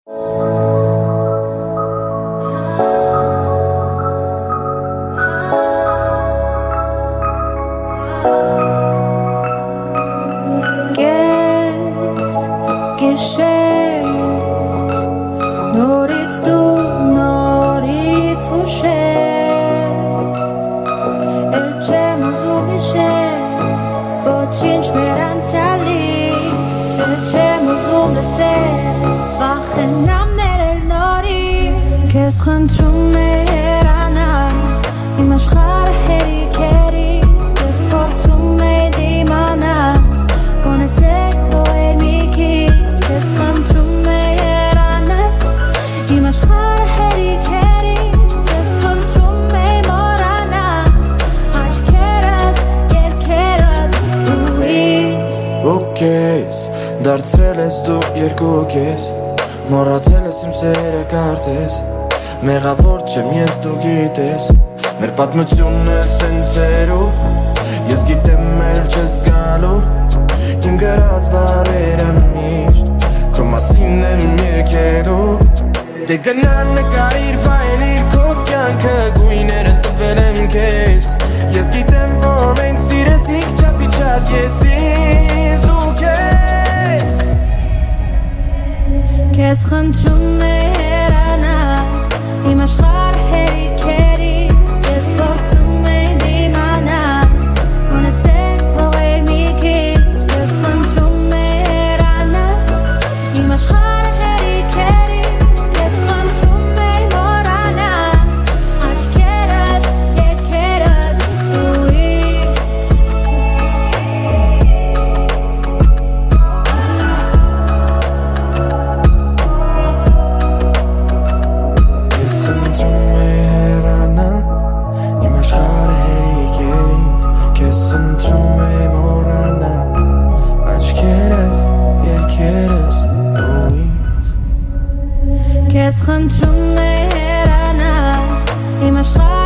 Դարձրել ես դու երկու կես Մոռացել ես իմ սերը կարծես Մեղավոր չեմ ես դու գիտես Մեր պատմությունն է սենցերու Ես գիտեմ էլ չես գալու Իմ գրած բարերը միշտ Քո մասին եմ երկելու Դե գնան նկարիր վայելիր քո կյանքը Գույները տվել եմ քեզ Ես գիտեմ որ մենք սիրեցինք չապի չատ Ես ինձ դու քեզ Քեզ խնդրում է հեռանա Իմ աշխարհ հերիքերի Ես փորձում եմ դիմանալ Գոնե սեր փողեր մի քիչ Քեզ խնդրում է հեռանա Իմ աշխարհ հերիքերի Ես խնդրում եմ մոռանալ Աչքերս, երգերս Քեզ խնդրում է հեռանալ Իմ աշխարհ